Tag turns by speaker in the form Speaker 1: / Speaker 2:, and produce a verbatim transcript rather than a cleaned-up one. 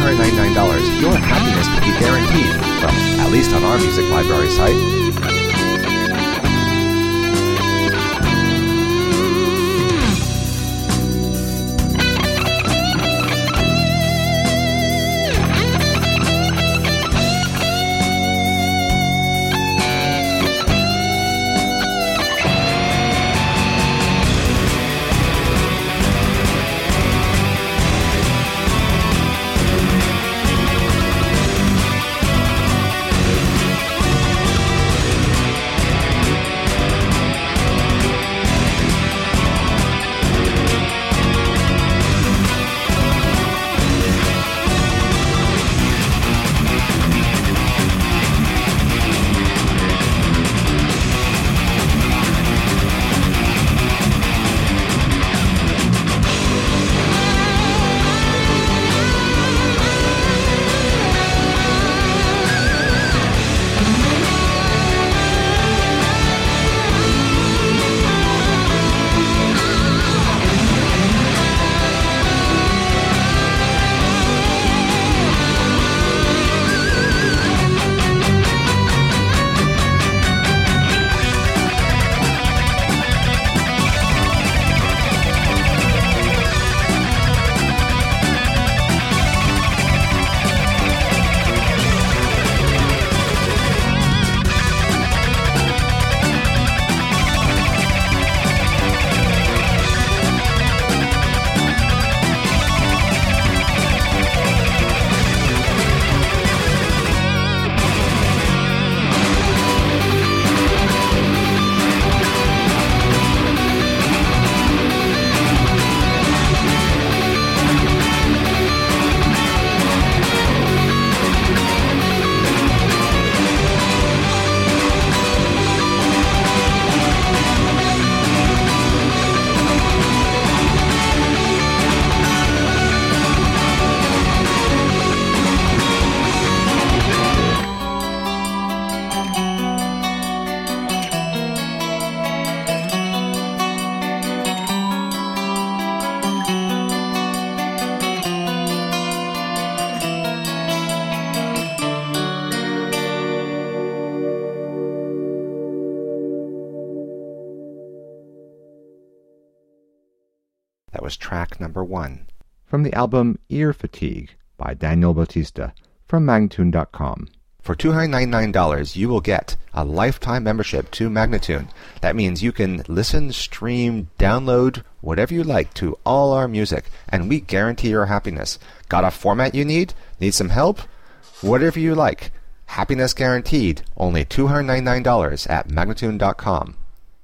Speaker 1: hundred ninety-nine dollars, your happiness can be guaranteed, well, at least on our music library site. That was track number one from the album Ear Fatigue by Daniel Bautista from Magnatune dot com. For two hundred ninety-nine dollars, you will get a lifetime membership to Magnatune. That means you can listen, stream, download, whatever you like to all our music, and we guarantee your happiness. Got a format you need? Need some help? Whatever you like. Happiness guaranteed. Only two hundred ninety-nine dollars at Magnatune dot com.